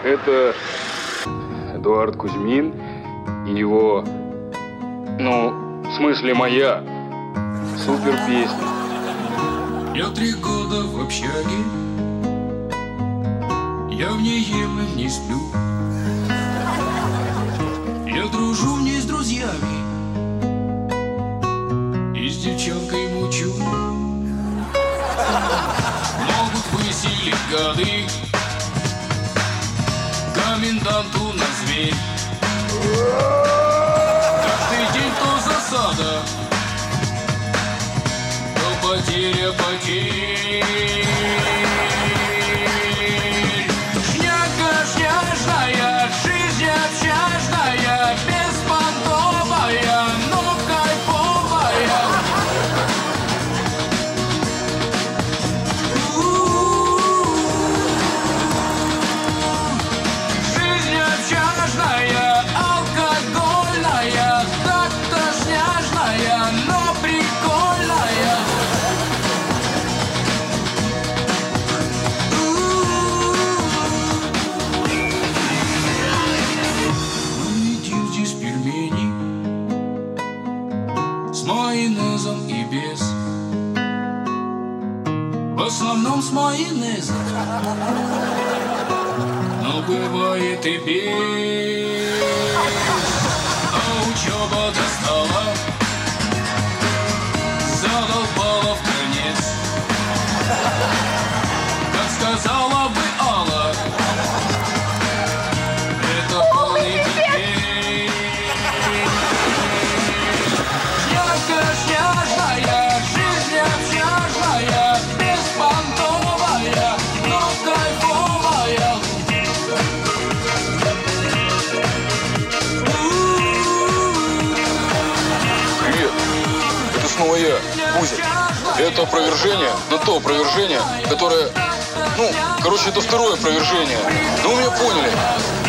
Это Эдуард Кузьмин и его, в смысле моя, супер песня. Я 3 года в общаге, я в ней ем и в ней сплю. Я дружу в ней с друзьями и с девчонкой мучу. Могут выселить гады, коменданту на зверь. Каждый день то засада, то потеря потерь. Шняга шняжная, жизнь общажная, бесподобная, но кайфовая. Жизнь общажная, алкогольная, так-то шняжная, но прикольная. Мы едим здесь пельмени с майонезом и без. В основном с майонезом, но бывает и без. А учеба достала, задолбала вконец. Как сказала бы Алла, это полный пипец. Шняга шняжная, жизнь общажная, беспонтовая, но кайфовая. Привет, это снова я, Кузя. Это опровержение, но то опровержение, которое, это второе опровержение. Ну, вы меня поняли.